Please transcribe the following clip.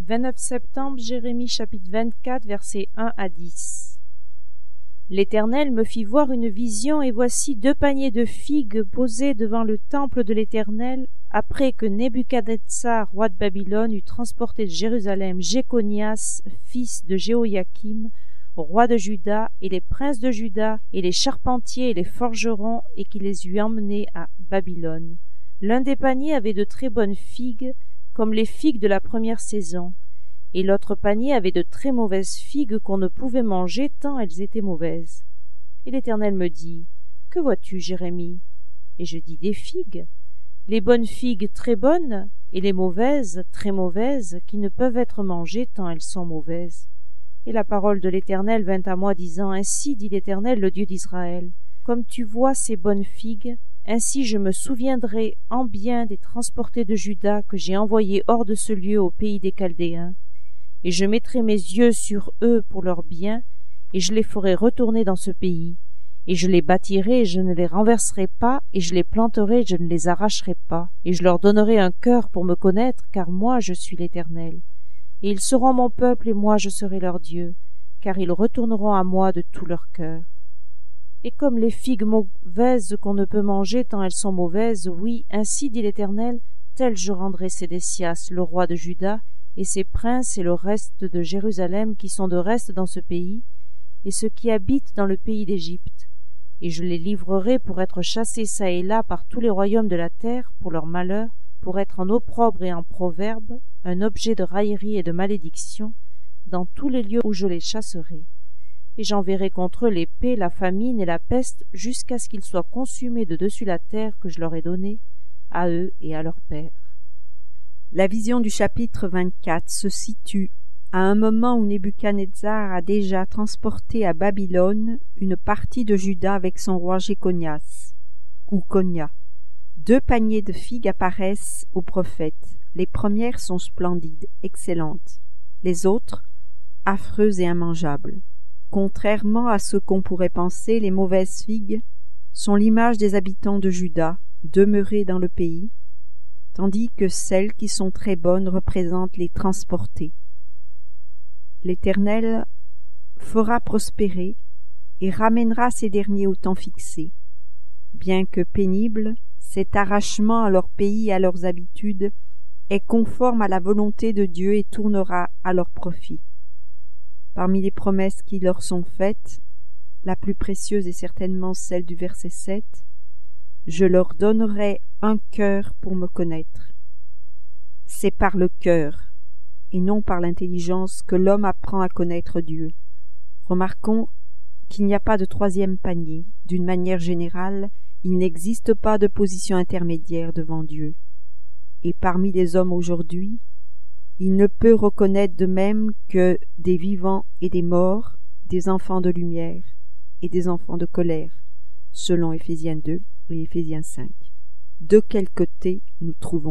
29 septembre, Jérémie chapitre 24, versets 1 à 10. L'Éternel me fit voir une vision, et voici 2 paniers de figues posés devant le temple de l'Éternel, après que Nebuchadnezzar, roi de Babylone, eut transporté de Jérusalem Jéconias, fils de Jéhoïakim, roi de Juda, et les princes de Juda, et les charpentiers et les forgerons, et qu'il les eut emmenés à Babylone. L'un des paniers avait de très bonnes figues, comme les figues de la première saison, et l'autre panier avait de très mauvaises figues qu'on ne pouvait manger tant elles étaient mauvaises. Et l'Éternel me dit, « Que vois-tu, Jérémie ?» Et je dis, « Des figues, les bonnes figues très bonnes, et les mauvaises très mauvaises, qui ne peuvent être mangées tant elles sont mauvaises. » Et la parole de l'Éternel vint à moi, disant, « Ainsi dit l'Éternel, le Dieu d'Israël, comme tu vois ces bonnes figues, ainsi je me souviendrai en bien des transportés de Juda que j'ai envoyés hors de ce lieu au pays des Chaldéens, et je mettrai mes yeux sur eux pour leur bien, et je les ferai retourner dans ce pays, et je les bâtirai et je ne les renverserai pas, et je les planterai et je ne les arracherai pas, et je leur donnerai un cœur pour me connaître, car moi je suis l'Éternel. Et ils seront mon peuple, et moi je serai leur Dieu, car ils retourneront à moi de tout leur cœur. Et comme les figues mauvaises qu'on ne peut manger tant elles sont mauvaises, oui, ainsi dit l'Éternel, tel je rendrai Sédécias, le roi de Juda, et ses princes et le reste de Jérusalem qui sont de reste dans ce pays, et ceux qui habitent dans le pays d'Égypte. Et je les livrerai pour être chassés çà et là par tous les royaumes de la terre, pour leur malheur, pour être en opprobre et en proverbe, un objet de raillerie et de malédiction, dans tous les lieux où je les chasserai. Et j'enverrai contre eux l'épée, la famine et la peste, jusqu'à ce qu'ils soient consumés de dessus la terre que je leur ai donnée, à eux et à leurs pères. La vision du chapitre 24 se situe à un moment où Nebuchadnezzar a déjà transporté à Babylone une partie de Juda avec son roi Jéconias, ou Konia. 2 paniers de figues apparaissent au prophète. Les premières sont splendides, excellentes. Les autres, affreuses et immangeables. Contrairement à ce qu'on pourrait penser, les mauvaises figues sont l'image des habitants de Juda, demeurés dans le pays, tandis que celles qui sont très bonnes représentent les transportés. L'Éternel fera prospérer et ramènera ces derniers au temps fixé. Bien que pénible, cet arrachement à leur pays et à leurs habitudes est conforme à la volonté de Dieu et tournera à leur profit. Parmi les promesses qui leur sont faites, la plus précieuse est certainement celle du verset 7. « Je leur donnerai un cœur pour me connaître. » C'est par le cœur, et non par l'intelligence, que l'homme apprend à connaître Dieu. Remarquons qu'il n'y a pas de 3e panier. D'une manière générale, il n'existe pas de position intermédiaire devant Dieu. Et parmi les hommes aujourd'hui, il ne peut reconnaître de même que des vivants et des morts, des enfants de lumière et des enfants de colère, selon Éphésiens 2 et Éphésiens 5. De quel côté nous trouvons-nous ?